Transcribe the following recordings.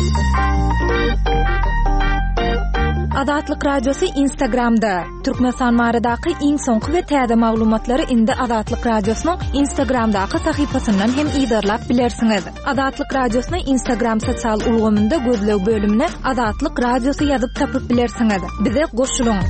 Azatlyk radiosu Instagramda. Türkmenistan maradaky iň soňky we täze maglumatlary indi Azatlyk radiosynyň Instagramdaky sahypasyndan hem ýa-da bilersiňiz. Azatlyk radiosyny Instagram sosial ulgamynda gözleg bölümine Azatlyk radiosu ýazyp tapyp bilersiňiz. Bize goşulyň.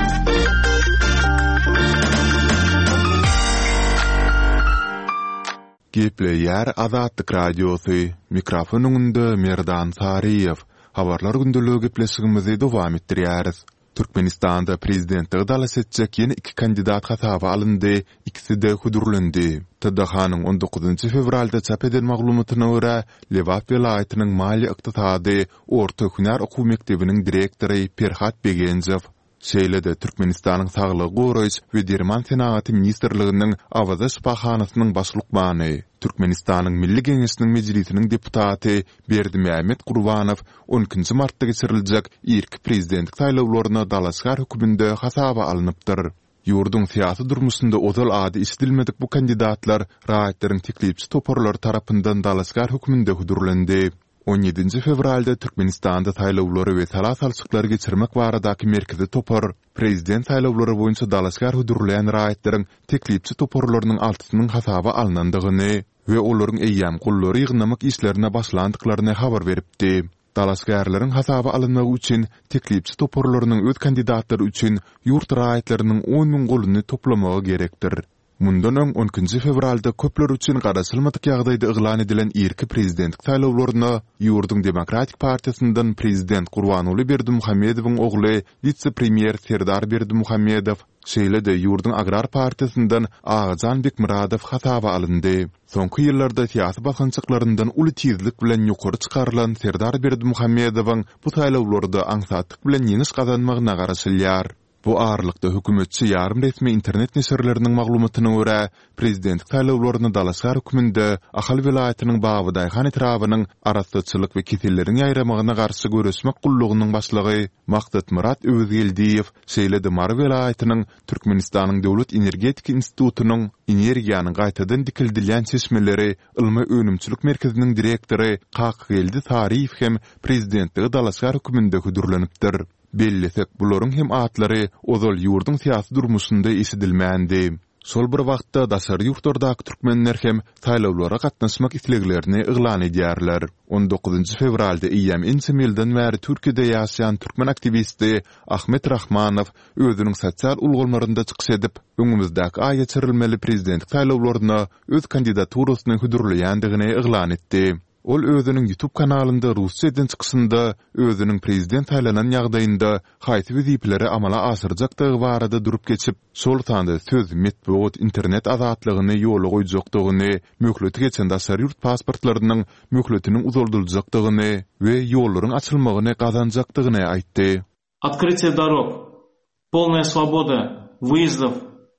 Gepleýär Azatlyk radiosu. Mikrofonunda Merdan Sariýew. Habarlar gündülüğü gepleşigimizi dowam etdirýäris. Türkmenistanda prezidentliği dala seçjek ýene 2 kandidat hasaba alyndy, ikisi de hudurlandy. TDH-nyň 19 fevralda çap eden maglumatyna görä, Lewap welaýatynyň maliýe ykdysady orta hünär okuw mektebiniň direktory Perhat Begenjew şeýlede Türkmenistanyň saglyk goraýyş we derman senaty ministrliginiň Awaza şifahanasynyň başlykmany, Türkmenistanyň Milli Geňeşiniň mejlisiniň deputaty Berdimämet Gurbanow 12 martda geçiriljek ilk prezidentlik saýlawlaryna Dalaşgar höküminde hasaba alınıpdyr. Ýurdun syýasy durmuşynda ozal ady işdilmedik bu kandidatlar raýatlaryň teklipçi toparlary tarapyndan Dalaşgar höküminde hudurlandy. 17 fevralda Türkmenistanda saýlawlary we salasalçyklary geçirmek baradaky merkezi topar prezident saýlawlary boýunça Dalaşgar hudurlayan raýatlaryň teklipçi toparlarynyň altysynyň hasaba alınandygyny we olaryň eýýam gullary ýygnamak işlerine başlandyklaryny habar beripdi. Dalaşgarlaryň hasaba alynmagy üçin teklipçi toparlarynyň öz kandidatlary üçin ýurt raýatlarynyň 10.000 goluny toplamagy gerekdir. Mundan öň 12 fevralda köpler üçin garaşylmadyk ýagdaýda eglan edilen irki prezidentlik saýlawlaryna Ýurdun Demokratik Partiýasyndan prezident Gurbanoğlu Berdimuhammedowyň ogly vitse-premier Serdar Berdimuhammedow şeýlede Ýurdun Agrar Partiýasyndan Agajan Bekmuradow hasaba alyndy. Soňky ýyllarda syýasy bakançyklaryndan uly tizlik bilen ýokary çykarylan Serdar Berdimuhammedowyň bu saýlawlarda aňsatlyk bilen ýeňiş gazanmagyna garaşylýar. Bu ağırlıkta hükümetçi yarım resmi internet neşirlerinin maglumatyna görä prezidentlik saýlawlaryny Dalaşgar höküminde Ahal welaýatynyň Babaýhan etrabynyň araççylyk we kesellerin ýaýramagyna garşy görüşmek gullugynyň başlygy Maksat Murat Özgeldiýew şeýlede Mar welaýatynyň Türkmenistanyň Döwlet Energetik Institutunyň energiýanyň gaýtadan dikildilýän çeşmeleri ylmy önümçilik merkeziniň direktory Kakgeldi Tariýew hem prezidentligi Dalaşgar höküminde hudurlanypdyr. Bellesek bularyň hem atlary ozal ýurdun syýasy durmuşynda eşidilmändi. Şol bir wagtda daşary ýurtlardaky türkmenler hem saýlawlara gatnaşmak isleglerini eglan edýärler. 19 fevralda eýýäm insemilden bäri Türkiýede ýaşaýan türkmen aktivisti Ahmet Rahmanow özüniň sosial ulgamlarynda çykyş edip, öňümizdeki aý geçirilmeli prezidentlik saýlawlaryna öz kandidaturasyny hudurlaýandygyny eglan etdi. Ol özünün YouTube kanalında Rusçadan çykysynda özünün prezident saýlanan ýagdaýynda haýsy wezipleri amala asyrjakdygy barada durup geçip, şol tanda söz metbuat internet azatlygyny ýola goýjakdygyny, möhleti geçen daşary ýurt pasportlarynyň möhletiniň uzaldyljakdygyny we ýollaryň açylmagyny gazanjakdygyny aýtdy. Открытие дорог, полная свобода выездов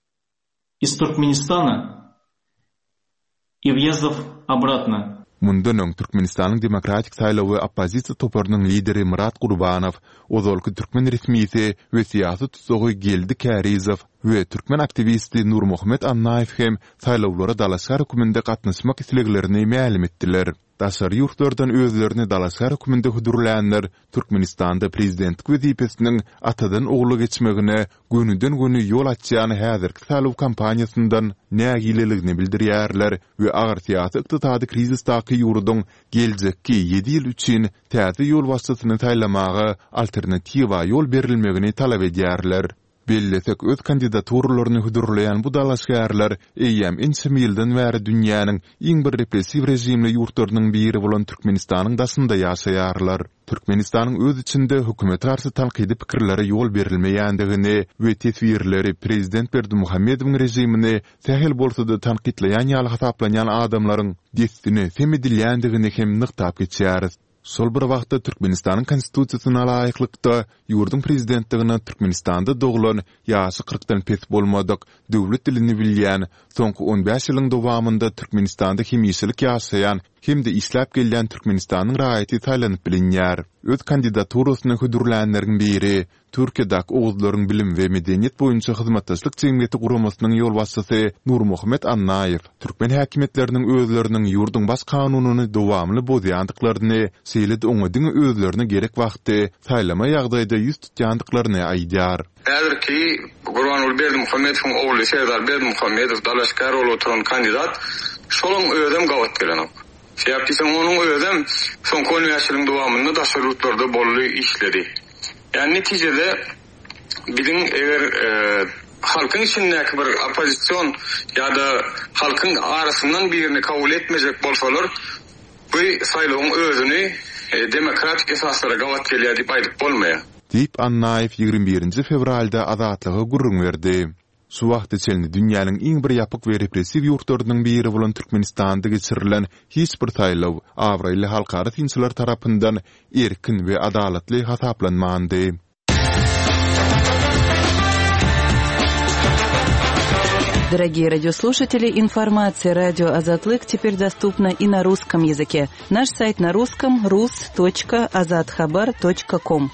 из Туркменистана и въездов обратно. Mundan öň Türkmenistanyň Demokratik saýlawy oppozisiýa toparynyň lideri Murat Gurbanow, ozalky türkmen resmiýeti we syýasy tutsagy Geldi Kärizow we türkmen aktivisti Nurmuhammed Annaýew hem saýlawlara Dalaşgar höküminde gatnaşmak isleglerini ma'lum etdiler. Daşary ýurtlardan özlerini Dalaşgar höküminde hudurlanlar Türkmenistanda prezidentlik wezipesiniň atadan ogly geçmegine günüden güni ýol açýany häzirki saýlaw kampaniýasyndan nägileligini bildirýärler we agar syýasy ykdysady krizisdaky ýurdun geljekki 7 ýyl üçin täze ýol başçysyny taýlamagy alternatiwa ýol berilmegini talap edýärler. Bellesek öz kandidaturalarını hudurlayan bu dalaşgarlar eýýäm inçim ýyldan bäri dünýäniň iň bir repressiw rejimli ýurtlarynyň biri bolan Türkmenistanyň daşynda ýaşaýarlar. Türkmenistanyň öz içinde hökümet garşy tanqidi pikirleri ýol berilmeýändigini we teswirleri prezident Berdimuhammedowyň rejimini sähel bolsa-da tanqidleýän ýaly hasaplanýan adamlaryň destini semedilýändigini hem nykdap geçýäris. Sol bir wagtda Türkmenistanyň konstitusiýasyna laýyklykda ýurdun prezidentligine Türkmenistanda doglan ýaşy 40-dan pes bolmadyk döwlet dilini bilýän, soňky 15 ýylyň dowamında Türkmenistanda hemişilik ýaşaýan hem de işläp gelýän Türkmenistanyň raýaty taýlanyp bilinýär. öz kandidaturasyny hüdürlänleriň biri Türkiýe'däki Oğuzlaryň bilim we medeniýet boýunça hyzmatdaşlyk jemgyýeti guramasynyň ýol başçysy Nurmuhammed Annaýew türkmen häkimetleriniň özleriniň ýurdun baş kanunyny dowamly bozýandyklaryny, seýledi oňadyň özlerini gerek wagtda saýlama ýagdaýda ýüz tutýandyklaryny aýdýar. Äzirki Gurbanul Berdimuhammedowyň ogly Serdar Berdimuhammedow Dalaşkar bolup oturan kandidat şolaň özüm gawat gelenim. Şeýapdyň onuň özüm soňky üniversiteniň dowamynda daşarutlarda bolly işledi. Yani neticede bizim eğer halkın içindeki bir opozisyon ya da halkın arasından birini kabul etmeyecek bolsalar bu saylığın özünü demokratik esaslara gavat geliyor deyip aydıp bolmaya. Deyip Annaýew 21 fevralda azatlygy gurrun berdi. Şu wagtda çelni dünýäniň iň bir ýapyk we repressiw ýurtlarynyň biri bolan Türkmenistanda geçirilen hiç bir saýlaw awraýly halkara tinçiler tarapyndan erkin we adalatly hasaplanmandy. Дорогие радиослушатели, информация «Радио Азатлык» теперь доступна и на русском языке. Наш сайт на русском rus.azadkhabar.com.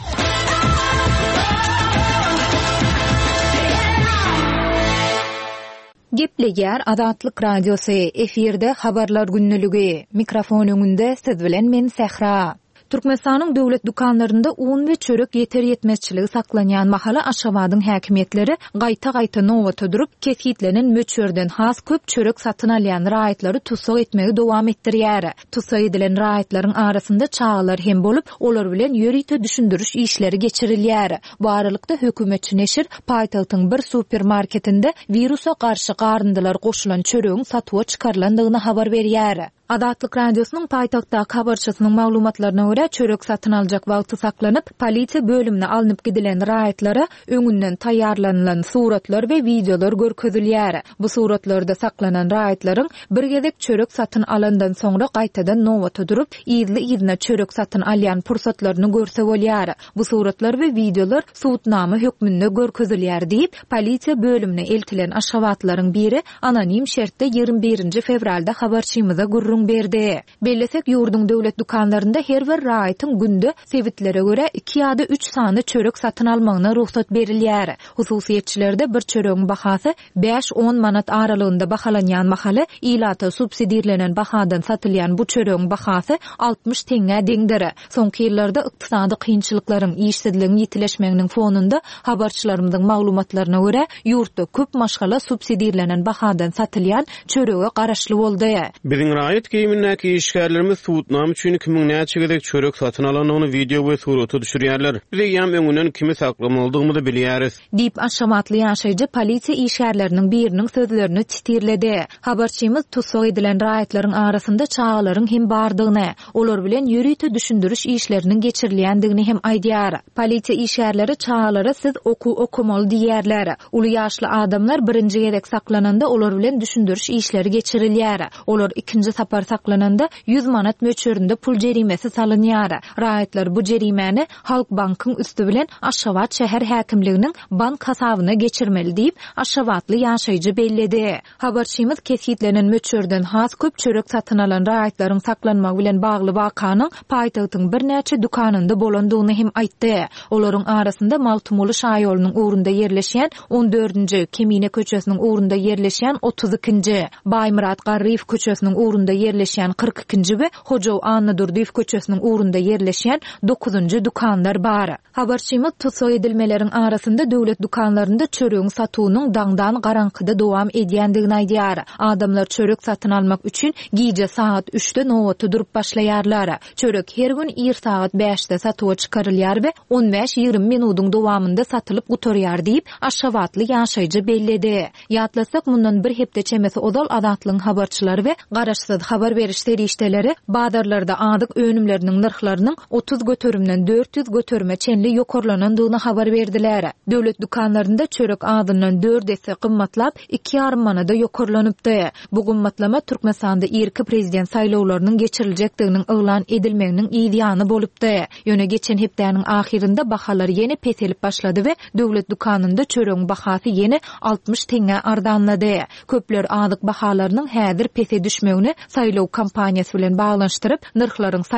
Gepleger Azatlyk Radiosu efirde habarlar günnüligi. Mikrofon öňünde siz bilen men Sehra. Türkmenistanyň döwlet dukanlarynda un we çörek yeter yetmezçiligi saklanýan mahala Aşgabatyň häkimetleri gaýta-gaýta nowata durup keshitlenen möçörden has köp çörek satyn alýan raýatlary tutsak etmegi dowam etdirýär. Tutsak edilen raýatlaryň arasynda çağalar hem bolup, olar bilen ýörite düşündiriş işleri geçirilýär. Bu aralykda hökümetçi neşir paýtagtyň bir supermarketinde virusa garşy garyndylar goşulan çöregiň satyga çykarlandygyny habar berýär. Azatlyk Radiosynyň paýtagtdaky habarçysynyň maglumatlaryna görä çörek satyn aljak wagty saklanyp, polisiýa bölümine alınıp gidilen raýatlara öňünden taýýarlanylan suratlar we videolar görkezilýär. Bu suratlarda saklanan raýatlaryň bir gezek çörek satyn alandan soňra gaýtadan nowata durup, ýyzly çörek satyn alýan pursatlaryny görse bolýar. Bu suratlar we videolar suwtnama hökmünde görkezilýär diýip, polisiýa bölümine eltilen aşgabatlaryň biri anonim şertde 21 fevralda habarçymyza gurrun berdi. Bellesek ýurdun döwlet dukanlarynda her bir raýatyň günde sebitlere görä 2 ýa-da 3 sany çörek satyn almagyna ruhsat berilýär. Hususiýetçilerde bir çöregiň bahasy 5-10 manat aralygynda bahalanýan mahaly ilata subsidiýalenen bahadan satylýan bu çöregiň bahasy 60 teňe deňdir. Soňky ýyllarda ykdysady kynçylyklaryň, işsizligiň ýitileşmeginiň fonunda habarçylarymyzyň maglumatlaryna görä ýurtda köp maşgala subsidiýalenen bahadan satylýan çörege garaşly boldy. Biziň raýat geyimindäki işgärlerimiz suwtnam üçin kimin näçe gezek çörek satyn alanyny video we suraty düşürýärler. Biz ýam öňünden kimi saklamalydygymy da bilýäris. Diýip Aşgabatly ýaşaýjy polisiýa işgärleriniň biriniň sözlerini titirledi. Habarçymyz tutsak edilen raýatlaryň arasynda çağalaryň hem bardygyny, olar bilen ýörite düşündiriş işleriniň geçirilýändigini hem aýdýar. Polisiýa işgärleri çağalara siz okumaly diýerler. Uly ýaşly adamlar birinji gezek saklananda olar bilen düşündiriş işleri geçirilýär. Olar ikinji sapar saklananda 100 manat möçöründe pul jerimesi salynýar. Raýatlar bu jerimäni Halk Bankyň üstü bilen Aşgabat şäher häkimliginiň bank hasabyna geçirmeli diýip Aşgabatly ýaşaýjy belledi. Habarçymyz keshitlenen möçörden has köp çörek satyn alan raýatlaryň saklanmagy bilen bagly wakanyň paýtagtyň bir näçe dukanynda bolandygyny hem aýtdy. Olaryň arasynda Maltumulu şaýolunyň ugrunda ýerleşýän 14-nji Kemine köçesiniň ugrunda ýerleşýän 32-nji Baýmurat Garryf köçesiniň ugrunda ýerleşýän 42-nji we Hojow Anna Durdiýew köçesiniň ugrunda ýerleşýän 9-njy dukanlar bar. Habarçymyz tutsak edilmeleriň arasynda döwlet dukanlarynda çöregiň satywynyň daňdan garankyda dowam edýändigini aýdýar. Adamlar çörek satyn almak üçin giýje saat 3-de nowata durup başlaýarlar. Çörek her gün ir saat 5-de satyga çykarylýar we 15-20 minutyň dowamynda satylyp gutarýar diýip Aşgabatly ýaşaýjy belledi. Ýatlasak mundan bir hepde çemesi odal Azatlyň habarçylary we garaşsyz habar beriş serişdeleri bazarlarda adyk önümleriniň narhlarynyň 30 götürümden 400 götürme çenli ýokarlanandygyny habar berdiler. Döwlet dukanlarynda çörek adyndan 4 esse gymmatlap 2,5 manada ýokarlanypdy. Bu gymmatlama Türkmenistanda irki prezident saýlawlarynyň geçirilejekdiginiň yglan edilmeginiň ýygyany bolupdy. Ýöne geçen hepdäniň ahirinde bahalar ýene peselip başlady we döwlet dukanynda çöregiň bahasy ýene 60 teňe ardanlady. Köpler adyk bahalarynyň häzir pese düşmegini saýlaw kampaniýasy bilen baglanşdyryp, narhlaryň saýlawlarda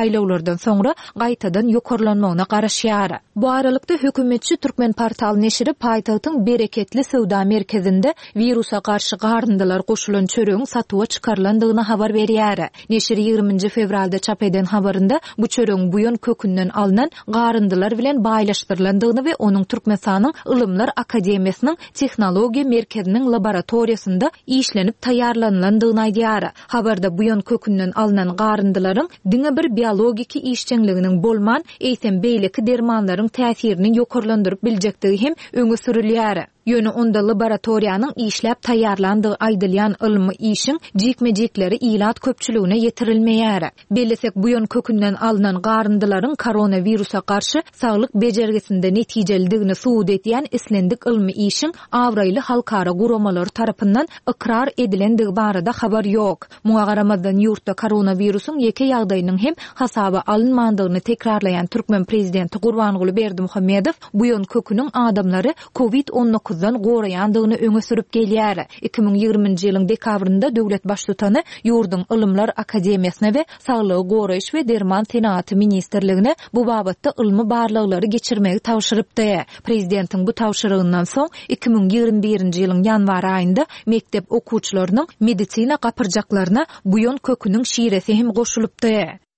bolgandan soňra gaýtadan ýokarlanmagyna garaşýar. Bu aralykda hökümetçi Türkmen portal neşri paýtagtyň bereketli sowda merkezinde virusa garşy garyndylar goşulan çöregiň satyga çykarlandygyny habar berýär. Neşir 20 fevralda çap eden habarynda bu çöregiň buýan kökünden alynan garyndylar bilen baýlaşdyrlandygyny we onuň Türkmenistanyň Ilymlar Akademiýasynyň Tehnologiýa merkeziniň laboratoriýasynda işlenip taýýarlandygyny aýdýar. Habarda buýan kökünden alynan garyndylaryň diňe bir biologiki işçiňliginiň bolman eýsem beýleki dermanlaryň täsirini ýokarlandyryp biljekdigi hem öňe sürilýär. Ýöne onda laboratoriýanyň işläp taýýarlandygy aýdylýan ilmi işiň jikmejikleri ilat köpçüligine yetirilmeýär. Belesek buýan kökünden alynan garyndylaryň koronawirusa garşy saglyk bejergisinde netijeligini suwd etýän islendik ilmi işiň awraýly halkara guramalar tarapyndan ikrar edilendigi barada habar ýok. Muňa garamazdan ýurtda koronawirusyň ýeke ýagdaýynyň hem hasaba alınmandygyny tekrarlayan Türkmen prezidenti Gurbanguly Berdimuhammedow buýan köküniň adamlary COVID-19 gorayandygyny öňe sürüp gelýär. 2020-nji ýylyň dekabrynda döwlet başlutany ýurduň Ilymlar Akademiýasyna we Saglygy goraýyş we derman senaty ministrligine bu babatda ilmi barlyklary geçirmegi tawşyrypdy. Prezidentiň bu tawşyrygyndan soň 2021-nji ýylyň ýanwar aýynda mektep okuwçylarynyň medisina gapyrjaklaryna buýan köküniň şiiresi hem goşulypdy.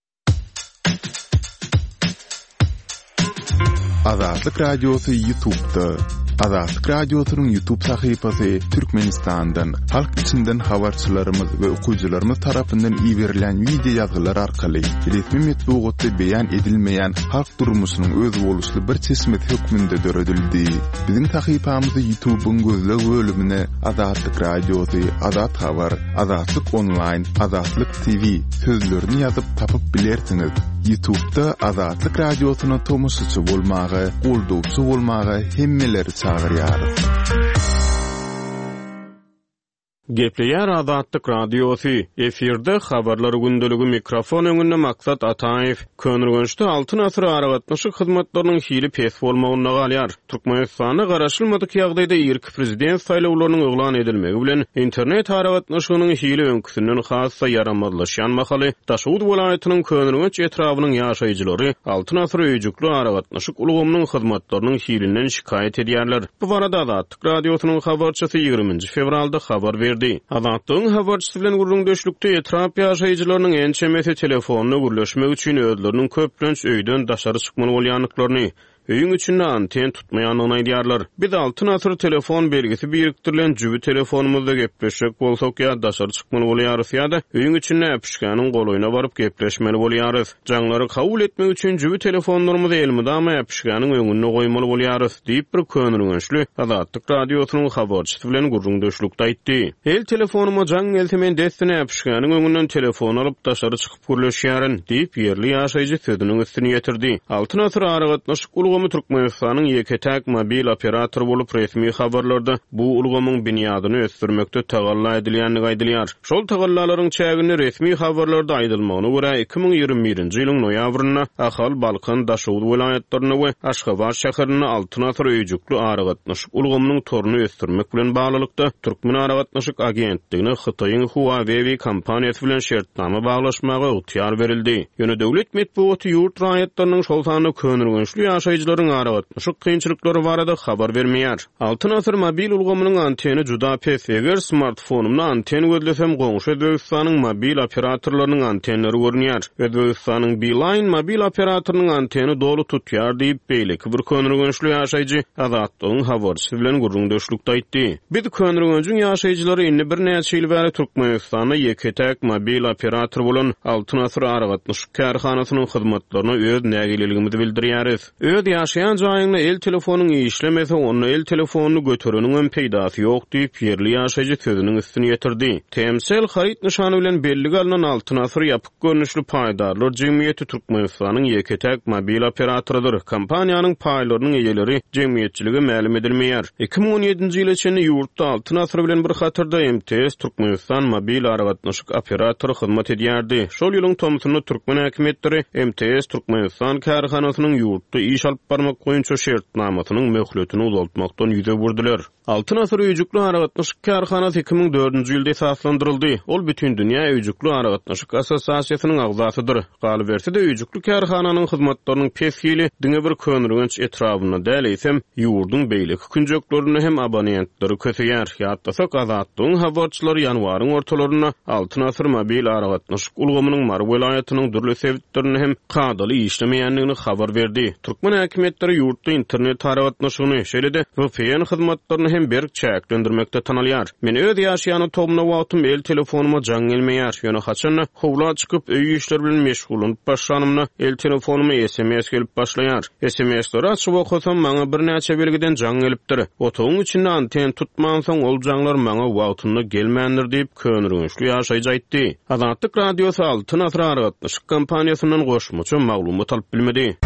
Azatlyk Radiosu YouTube'da. Azatlyk Radiosynyň YouTube sahypasy Türkmenistandan, halk içinden habarçylarymyz we okuwçylarymyz tarapyndan iýerilen video ýazgylar arkaly resmi metbuatda beýan edilmeýän halk durmuşynyň öz boluşly bir çeşmet hökmünde döredildi. Biziň sahypamyzy YouTube'un gözleg bölümine Azatlyk Radiosu, Azat Habar, Azatlyk Online, Azatlyk TV sözlerini ýazyp tapyp bilersiňiz. YouTube'da Azatlyk Radiosyna tomusçy bolmagy, goldowçy bolmagy hemmeleri çağırýar. Gepleýär Azatlyk Radiosu. Efirde habarlar gündöligi mikrofon öňünde Maksat Ataýew. Könürgençde 6 asr aragatnaşyk hyzmatlarynyň hili pes bolmagyna galýar. Türkmenistana garaşylmadyk ýagdaýda ýerki prezident saýlawlarynyň oglan edilmegi bilen internet aragatnaşygynyň hili öňküsinden hassa yaramazlaşýan mahaly Daşowut welaýatynyň Könürgenç etrawynyň ýaşaýjylary 6 asr öýjükli aragatnaşyk ulgamynyň hyzmatlarynyň hilinden şikayet edýärler. Bu barada Azatlyk Radiosynyň habarçysy 20 fevralda habar berdi. Azatlygyň habarçysy bilen gurrundeşlikde etrap ýaşaýjylarynyň ençemesi telefonuny gürleşmek üçin özleriniň köplenç öýden daşary çykmaly bolýanlyklaryny, öýüň içinde anten tutmaýanyny aýdýarlar. Biz 6 asr telefon belgisi birikdirilen jübi telefonumyzda gepleşek bolsak ýa daşary çykmaly bolýarys ýa-da öýüň içinde äpişgäniň golaýyna baryp gepleşmeli bolýarys. Jaňlary kabul etmek üçin jübi telefonlarymyzy elmidama äpişgäniň öňüne goýmaly bolýarys diýip bir könürgençli Azatlyk Radiosynyň habarçysy bilen gurrundeşlikde aýtdy. El telefonumy jaň gelse men destine äpişgäniň öňünden telefon alyp daşary çykyp gürleşýärin diýip ýerli ýaşaýjy sözüniň üstüne ýetirdi. 6 asr aragatnaşyk Türkmenistanyň ýeketäk mobil operator bolup resmi habarlarda bu ulgamyň binýadyny ösdürmekde tagalla edilýänligi aýdylýar. Şol tagallalaryň çägini resmi habarlarda aýdylmagyna görä 2021-nji ýylyň noýabrynda Ahal, Balkan, Daşowut welaýatlaryny we Aşgabat şäherini 6 asr öýjükli aragatnaşyk ulgamynyň toruny ösdürmek bilen baglykda Türkmen aragatnaşyk agentligine Hytaýyň Huawei kompaniýasy bilen şertnama baglaşmagy ýar berildi. Ýöne döwlet metbuaty ýurt raýatlarynyň şol sany könürgençli ýaşaýjylaryň aragatnaşyk kynçylyklary barada habar bermeýär. 6 asr mobil ulgamynyň anteni juda pes. Eger smartfonumda anten gözlesem goňşy Özbegistanyň mobil operatorlarynyň antenleri görünýär. Özbegistanyň Beeline mobil operatorynyň anteni dolu tutýar diýip beýleki bir könürgençli ýaşaýjy Azatlygyň habarçysy bilen gurrundeşlikde aýtdy. Biz könürgençiň ýaşaýjylary indi bir näçe ýyl bäri Türkmenistana ýeketäk mobil operator bolan 6 asr aragatnaşyk kärhanasynyň hyzmatlaryna öz nägiligimizi bildirýäris. Öz ýaşaýan jaýyňda el telefonuny işlemese onu el telefonuny götüreniň peýdasy ýok diýip ýerli ýaşaýjy sözüniň üstüne ýetirdi. Temsel harit nyşany bilen belli galynan 6 asr ýapyk görnüşli paýdarlar jemgyýeti Türkmenistanyň ýeketäk mobil operatorydyr. Kompaniýanyň paýlarynyň eýeleri jemgyýetçiligi ma'lum edilmeýär. 2017-nji ýyl içinde ýurtda 6 asr bilen bir hatyrda MTS Türkmenistan mobil aragatnaşyk operatory hyzmat edýärdi. Şol ýylyň tomsyny Türkmen häkimetleri MTS Türkmenistan kärhanasynyň ýurtda iş alyp barmak goýunça şertnamasynyň möhletini uzaltmakdan ýüze burdylar. Altın asır öýjükli aragatnaşyk karhanasy 2004-nji ýylda esaslandyryldy. Ol bütün dünýä öýjükli aragatnaşyk assosiasiýasynyň agzasydyr. Galy berse de öýjükli karhananyň hyzmatlarynyň pesgili diňe bir könürgenç etrabyna däleýsem, ýurdun beýleki künjeklerini hem abonentlary köseýär. Ýatdasak azatlygyň habarçylary ýanwaryň ortalaryna altyn asır mobil aragatnaşyk ulgamynyň Mar welaýatynyň dürli sebitlerini hem kadaly işlemeýänligini habar berdi. Türkmen häkimetleri ýurtda internet aragatnaşygyny şeýle-de VPN hyzmatlaryny hem berk çäklendirmekde tanalýar. Men öz ýaşaýany tobuna wagtym el telefonuma jaň gelmeýär. Ýöne haçan howla çykyp öý işler bilen meşgul başlanymna el telefonuma SMS gelip başlaýar. SMS-leri açyp okusam maňa bir näçe belgiden jaň gelipdir. Otogyň içinde anten tutman soň ol jaňlar maňa wagtynda gelmändir diýip könürgençli ýaşaýjaydy. Azatlyk radiosy altyn asr aragatnaşyk kampaniýasynyň goşmacy maglumat alyp bilmedi.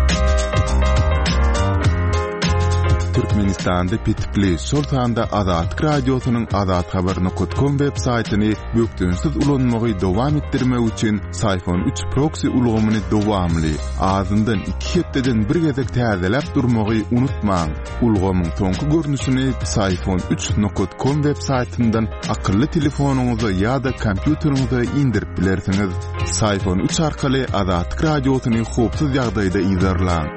Türkmenistan'da pitipli Sultan'da Azatlyk radiosynyň azathabaryny.com web saytyny bökdünsiz ulanmagy dowam etdirmek üçin Sayfon 3 proxy ulgamyny dowamly azyndan 2 hepdeden bir gezek täzelep durmagy unutmaň. Ulgamyň soňky görnüşini sayfon3.com web saytyndan akylly telefonuňyza ýa-da kompýuteriňize indirip bilersiňiz. Sayfon 3 arkaly Azatlyk radiosyny howpsuz ýagdaýda izlerläň.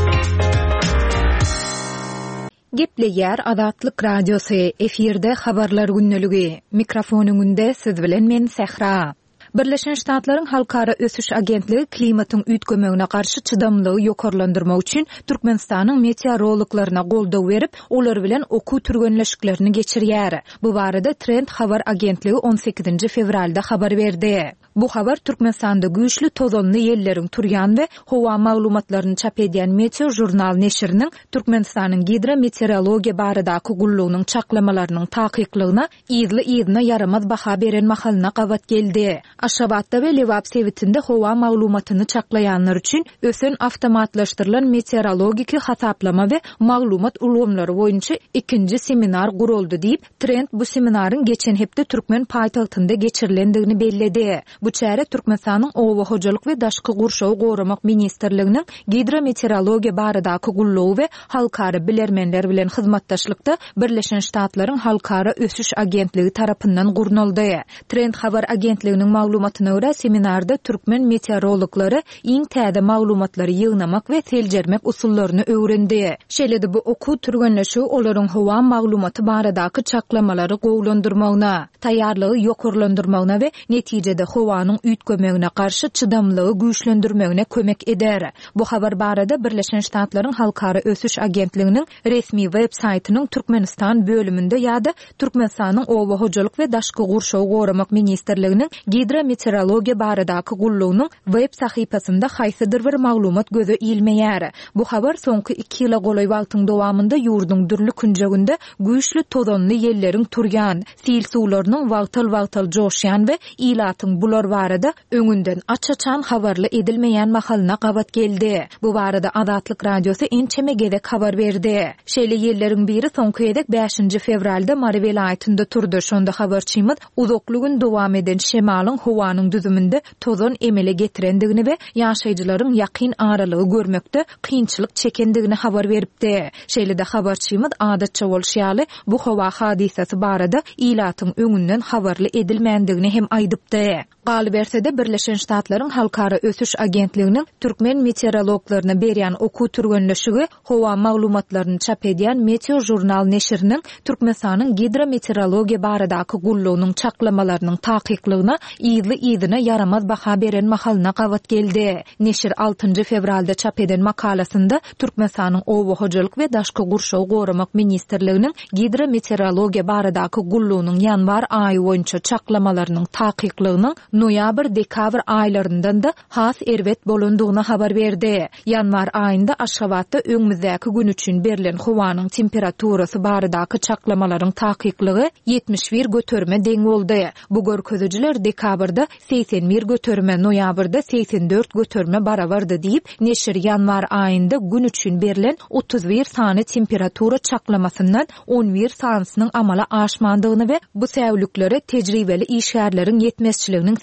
Gepleýär Azatlyk radiosy, efirde habarlar günneligi. Mikrofonuňda siz bilen men Sehra. Birleşen Ştatlaryň Halkara Ösüş Agentligi klimatyň üýtgemegine garşy çydamlygy ýokarlandyrmak üçin Türkmenistanyň meteoroloklaryna goldaw berip, olar bilen okuw türgenleşiklerini geçirýär. Bu barada Trend habar agentligi 18 fevralda habar berdi. Bu habar Türkmenistanda güýçli tozonly ýelleriň turýan we howa maglumatlaryny çap edýän Meteo jurnal neşriniň Türkmenistanyň gidrometeorologiýa baradaky gullugynyň çaklamalarynyň takyklagyna ýyzly yaramaz baha beren mahalyna gawat geldi. Aşgabatda we Lewap sebitinde howa maglumatyny çaklayanlar üçin ösen awtomatlaşdyrylan meteorologik hasaplama we maglumat ulgamlary boýunça ikinji seminar guruldy diýip Trend bu seminaryň geçen hepde Türkmen paýtagtynda geçirilendigini belledi. Bu çäre Türkmenistanyň Owa hojalyk we daşky gurşawy goramak ministrliginiň gidrometeorologiýa baradaky gullugy we halkara bilermenler bilen hyzmatdaşlykda Birleşen Ştatlaryň Halkara Ösüş Agentligi tarapyndan gurnuldy. Trend habar agentliginiň maglumatyna görä seminarda türkmen meteorologlary iň täze maglumatlary ýygnamak we seljermek usullaryny öwrendi. Şeýle-de bu okuw türgenleşi olaryň howa maglumaty baradaky çaklamalary gowlandyrmagyna, taýýarlygy ýokarlandyrmagyna we netijede howanyň üýtgemegine garşy çydamlygy güýçlendirmegine kömek eder. Bu habar barada Birleşen Ştatlaryň Halkara Ösüş Agentliginiň resmi web saytynyň Türkmenistan bölüminde ýa-da Türkmenistanyň Owa hojalyk we daşky gurşawy goramak ministrliginiň gidrometeorologiýa baradaky gullugynyň web sahypasynda haýsydyr bir maglumat göze ilmeýär. Bu habar soňky 2 ýyla golaý wagtyň dowamında ýurdun dürli künjeginde güýçli tozonly ýelleriň turýan, sil suwlarynyň wagtal joşýan we ilatyň bular barada öňünden açaçan habarly edilmeýän mahalyna gawat geldi. Bu barada Azatlyk radiosy ençeme gezek habar berdi. Şeýle ýelleriň biri soňky edek 5 fevralda Mar welaýatynda turdy. Şonda habarçymyz uzaklygyň dowam eden şemalyň howanyň düzüminde tozon emele getirendigini we ýaşaýjylaryň ýakyn aralygy görmekde kynçylyk çekendigini habar beripdi. Şeýle-de habarçymyz adatça bolşýaly bu howa hadisesi barada ilatyň öňünden habarly edilmändigini hem aýdypdy. Galy bersede Birleşen Ştatlaryň Halkara Ösüş Agentliginiň türkmen meteorologlaryna berýän okuw türgenleşigi howa maglumatlaryny çap edýän Meteo jurnal neşriniň Türkmenistanyň gidrometeorologiýa baradaky gullugynyň çaklamalarynyň takyklagyna ýyzly yaramaz baha beren mahalyna gawat geldi. Neşir 6 fevralda çap eden makalasynda Türkmenistanyň Owa hojalyk we daşky gurşawy goramak ministrliginiň gidrometeorologiýa baradaky gullugynyň ýanwar aýy boýunça çaklamalarynyň takyklagynyň noýabr-dekabr aýlaryndan da has erwet bolandygyna habar berdi. Ýanwar aýynda Aşgabatda öňümüzdäki gün üçin berilen howanyň temperaturasy baradaky çaklamalaryň takyklygy 71 göterme deň boldy. Bu görkezjiler dekabrda 81 göterme, noýabrda 84 göterme barabardy diýip neşir ýanwar aýynda gün üçin berilen 31 sany temperatura çaklamasyndan 11 sanysynyň amala aşmandygyny we bu säwlüklere tejribeli işgärleriň ýetmezçiliginiň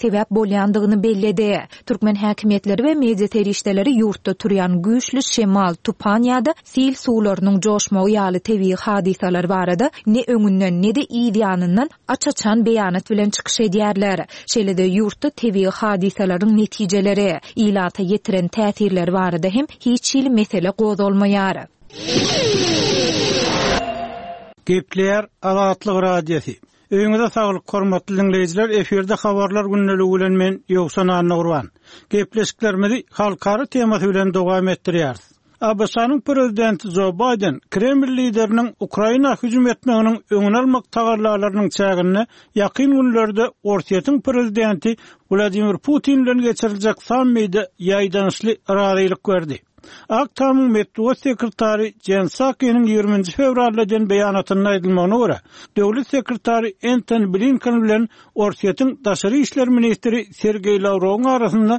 sebäp bolýandygyny belledi. Türkmen häkimetleri we media terişdeleri ýurtda turýan güýçli şemal tupan ýa-da sil suwlarynyň joşmagy ýaly tebii hadisalar barada ne öňünden ne de ýanyndan açaçan beýanat bilen çykyş edýärler. Şeýle-de ýurtda tebii hadisalaryň netijeleri, ilata ýetiren täsirler barada hem hiç ýyl mesele gozalmaýar. Gepler Azatlyk radiosi. Öňüňizde saglyk hormatly dinleýijiler, eferde habarlar günneligi bilen men Ýogsan Anna Gurban. Gepleşiklerimizi halkary temasy bilen dowam etdirýäris. ABŞ-nyň prezidenti Joe Biden, Kreml lideriniň Ukraina hüjüm etmeginiň öňüni almak tagarlalarynyň çägini ýakyn günlerde Orsiýatyň prezidenti Vladimir Putin bilen geçiriljek sammitde ýaýdançly razylyk berdi. Aktamyň medeniýet sekretary Jen Psakiň 20 fevraldan beýanatyny aýdylmagyna görä, döwlet sekretary Antony Blinken bilen Orsiýatyň daşary işler ministri Sergey Lavrowyň arasynda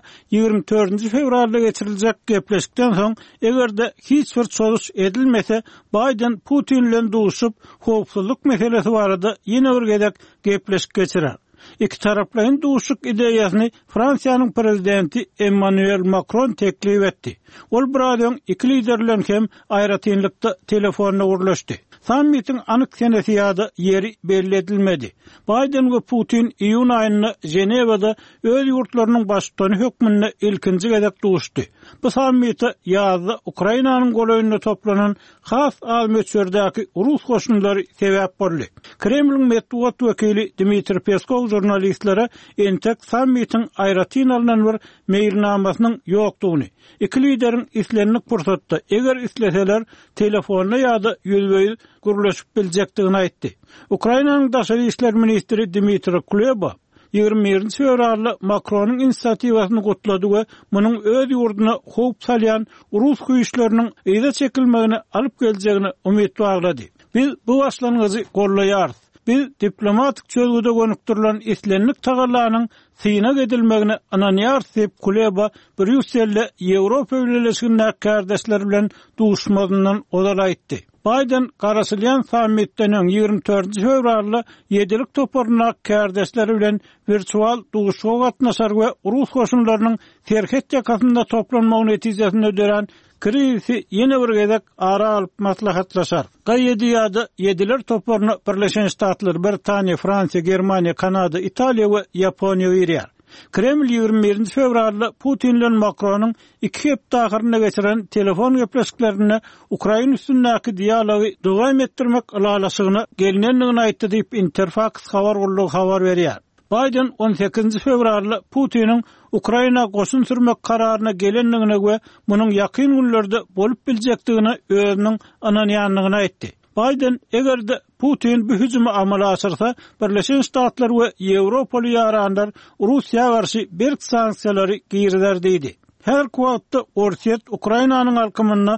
24 fevralda geçiriljek gepleşikden soň egerde hiç bir çoluş edilmese, Biden Putin bilen duşup howpsuzlyk meselesi barada ýene bir gezek gepleşik geçirer. İki taraplaryň duşuk ideýasyny Fransiýanyň prezidenti Emmanuel Macron teklip etdi. Ol buradan iki liderler hem aýratynlykda telefonna gurlaşdy. Sammitiň anyk senesi ýa-da ýeri belli edilmedi. Biden we Putin iýun aýyny Jenewada öz ýurtlarynyň başçylygy hökmünde ilkinji gezek duşdy. Bu sammitde ýazda Ukrainanyň golaýyna toplanan has almöçerdäki Rus goşunlary sebäp boldy. Kremliň medeniýet wekili Dmitri Peskov jurnalistlere entek sammitiň aýratyn alynan bir meýilnamasynyň ýokdugyny, iki lideriň islenlik pursatda eger isleseler telefonna ýa-da ýüzbeýüz gurlaşyp biljekdigini aýtdy. Ukrainanyň daşary işler ministri Dmitry Kuleba 20 fevralda Macronyň inisiatiwasyny gutlady we munyň öz ýurduna howp salýan Rus güýçleriniň ýa-da çekilmegini alyp geljegini umyt baglady. Biz bu başlangyjy gollaýarys. Biz diplomatik çözgüde gönükdirilen islenlik tagarlarynyň syna gedilmegini ananýar diýip Kuleba Brüsselde Ýewropa Birleşiginiň kardeşleri bilen duşmagyndan odal aýtdy. Biden Karasylyan sammitden 24 fevralda 7'lik toparına kardeşleri bilen virtual duşuğa gatnaşar we Rus goşunlarynyň Serhet ýakasynda toplanmagy netijesinde öderen krizi ýene bir gezek ara alyp maslahatlaşar. Gaýdy ýa-da 7'ler toparına Birleşen Ştatlar, Britaniýa, Fransiýa, Germaniýa, Kanada, Italiýa we Ýaponiýa berýär. Kreml 21 fevralda Putin bilen Macronyň iki hepde ahyryna geçiren telefon gepleşiklerini Ukraina üstündäki dialogy dowam etdirmek ýalaşygyna gelinenligini aýtdy diýip Interfax habar gurulugy habar berýär. Biden 18 fevralda Putiniň Ukraina goşun sürmek kararyna gelenligine we munyň ýakyn günlerde bolup biljekdigini özüniň ananýanlygyny aýtdy. Biden egerde Putin bu hüjümi amala asyrsa, Birleşen Ştatlar we Ýewropaly ýaranlar Russiýa garşy berk sanksiýalary giyirler diýdi. Her kuwatda Orsiýat Ukrainanyň alkymyna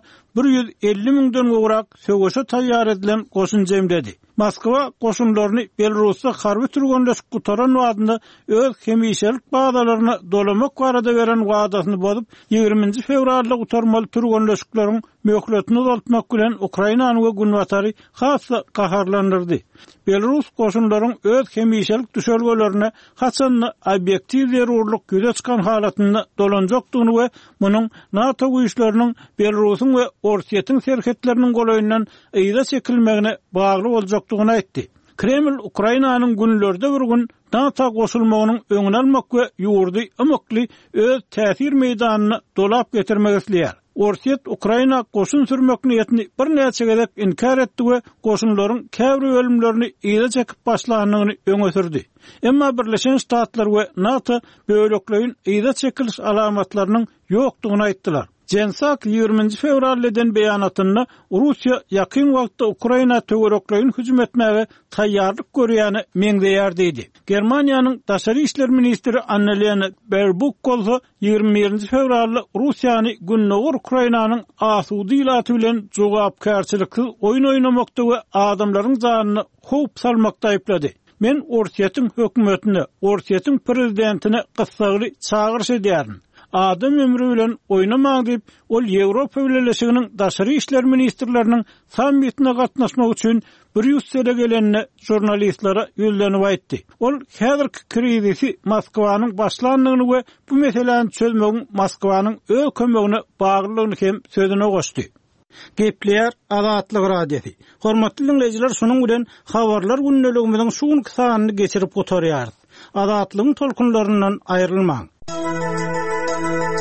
150 miňden gowrak söwüşe taýýar edilen goşun jemledi. Moskwa goşunlaryny Belarusda harby türgönleşik gutaran wagtynda öz hemişelik bagdalaryny dolamak barada beren wagdasyny bozup 20 fevralda gutarmaly türgönleşikleriň möhletini uzaltmak bilen Ukrainany we günwatary hasy gaharlandyrdy. Belarus goşunlaryň öz hemişelik düşergelerini haçanly obyektiv zerurluk güze çykan halatyny dolanjakdygyny we munyň NATO güýçleriniň Belarusyň we Orsiýatyň serhetleriniň golaýyndan ýa-da çekilmegine bagly boljakdygyny aýtdy. Kreml Ukrainanyň günlerde bir gün NATO goşulmagynyň öňüni almak we ýurdy ymykly öz täsir meýdanyny dolap getirmek isleýär. Orsiýat Ukraina goşun sürmek niýetini bir näçe gezek inkar etdi we goşunlaryň käbir bölümlerini ýa-da çekip başlanyny öňe sürdi. Emma Birleşen Ştatlar we NATO böwreklerin ýa-da çekiliş alamatlarynyň ýokdugyny aýtdylar. Jen Psaki 20 fevraldan beýanatynda Russiýa ýakyn wagtda Ukraina töwereklerini hüjüm etmäge taýýarlyk görýäni meňdeýär diýdi. Germaniýanyň daşary işler ministri Annalena Baerbock bolsa 21 fevralda Russiýany günnäwir Ukrainanyň asudy ýylaty bilen jogapkärçiliksiz oýun oynamakda we adamlaryň janyny howp salmakda aýplady. Men Orsiýatyň hökümetine, Orsiýatyň prezidentine gyssaly çağırış edýärin. adam ömrü bilen oynamaň diýip ol Ýewropa Birleşiginiň daşary işler ministrleriniň sammitine gatnaşmak üçin Brüssele gelenine jurnalistlara ýölenip aýtdy. Ol häzirki krizisi Moskwanyň başlandygyny we bu meseleni çözmegiň Moskwanyň öz kömegine baglylygyny hem sözüne goşdy. Gepleýär Azatlyk radiosi. Hormatly dinleýijiler, şonuň bilen habarlar günneligimiziň şuň kysanyny geçirip gotarýar. Azatlygyň tolkunlaryndan aýrylmaň.